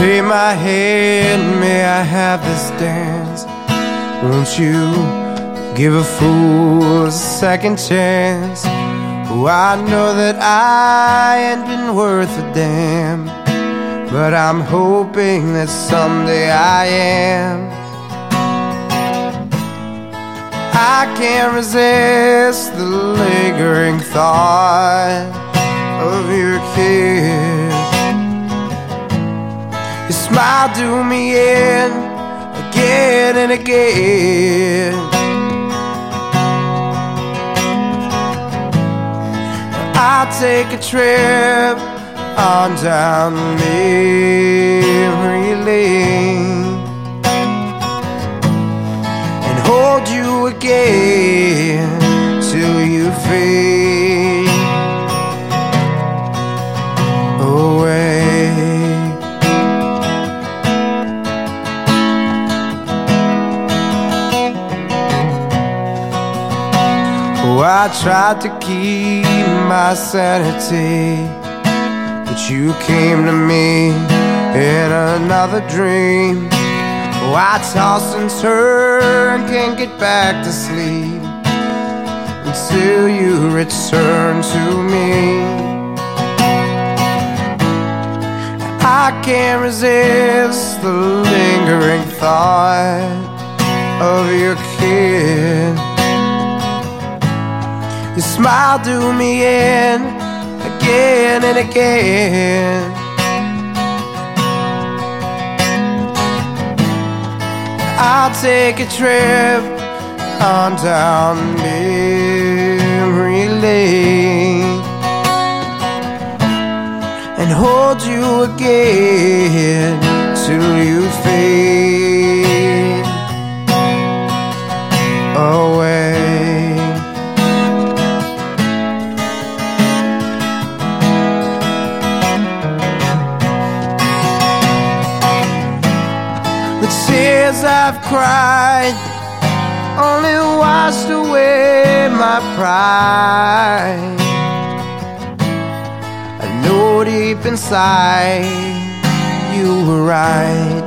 Take my hand, may I have this dance? Won't you give a fool a second chance? Oh, I know that I ain't been worth a damn, but I'm hoping that someday I am. I can't resist the lingering thought of your kiss. Your smile drew me in again and again. I'll take a trip on down memory lane and hold you again till you fade away. Oh, I tried to keep my sanity, but you came to me in another dream. Oh, I toss and turn, can't get back to sleep until you return to me. I can't resist the lingering thought of your kiss. Your smile drew me in again and again. I'll take a trip on down memory lane and hold you again till you fade away. The tears I've cried only washed away my pride. I know deep inside you were right.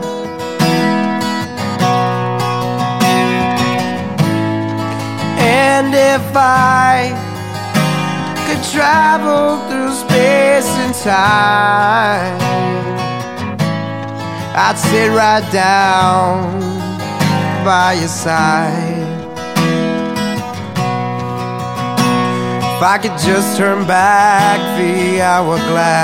And if I could travel through space and time, I'd sit right down by your side. If I could just turn back the hourglass